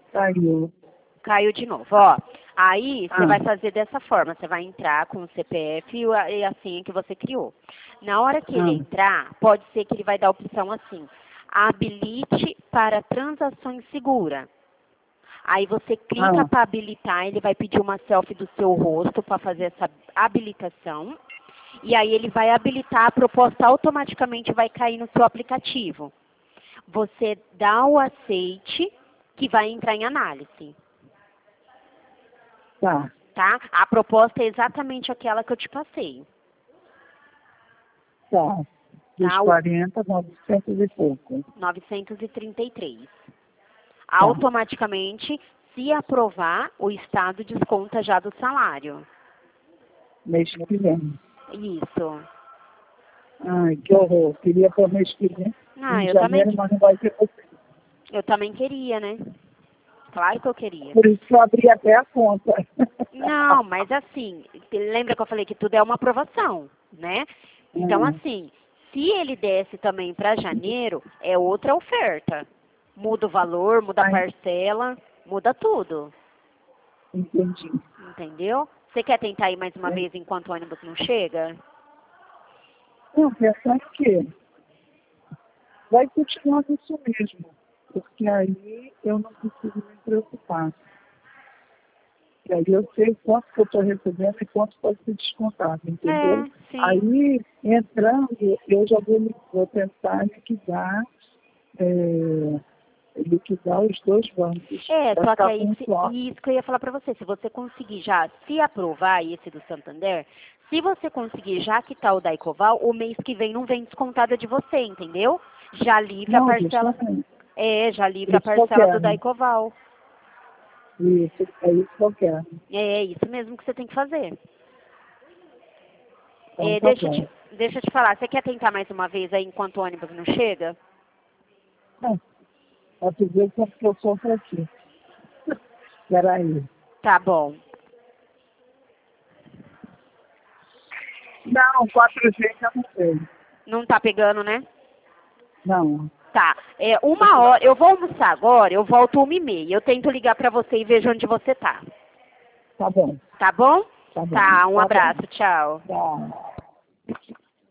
Caiu. Caiu de novo, ó. Aí você vai fazer dessa forma, você vai entrar com o CPF e a senha que você criou. Na hora que ele entrar, pode ser que ele vai dar a opção assim, habilite para transações seguras. Aí você clica para habilitar, ele vai pedir uma selfie do seu rosto para fazer essa habilitação. E aí ele vai habilitar, a proposta automaticamente vai cair no seu aplicativo. Você dá o aceite que vai entrar em análise. Tá. Tá? A proposta é exatamente aquela que eu te passei. Tá. Dos 40, 900 e pouco. 933. Automaticamente, se aprovar, o Estado desconta já do salário. Mês que vem. Isso. Ai, que horror. Queria para o mês que vem. Ah, Em eu janeiro, também. mas não vai ter possível. Eu também queria, né? Claro que eu queria. Por isso que eu abri até a conta. Não, mas assim, lembra que eu falei que tudo é uma aprovação, né? Então, assim, se ele desce também para janeiro, é outra oferta. Muda o valor, muda a parcela, muda tudo. Entendi. Entendeu? Você quer tentar ir mais uma vez enquanto o ônibus não chega? Não, pensando que vai continuar isso mesmo. Porque aí eu não preciso me preocupar. E aí eu sei quanto que eu estou recebendo e quanto pode ser descontado, entendeu? Sim. Aí, entrando, eu já vou tentar liquidar os dois bancos. Só que aí, isso que eu ia falar para você, se você conseguir já se aprovar esse do Santander, se você conseguir já quitar o da Ecoval, o mês que vem não vem descontada de você, entendeu? Já livre a parcela. Já livre a parcela do da Ecoval. Isso, é isso que eu quero. É isso mesmo que você tem que fazer. Então, deixa eu te falar, você quer tentar mais uma vez aí enquanto o ônibus não chega? Pra tu ver quanto que eu sofro aqui. Peraí. Tá bom. Não, 4G já não sei. Não tá pegando, né? Não. Tá. 1h, eu vou almoçar agora, eu volto 1h30. Eu tento ligar pra você e vejo onde você tá. Tá bom. Tá bom? Tá bom. Tá, um abraço, tchau. Tchau.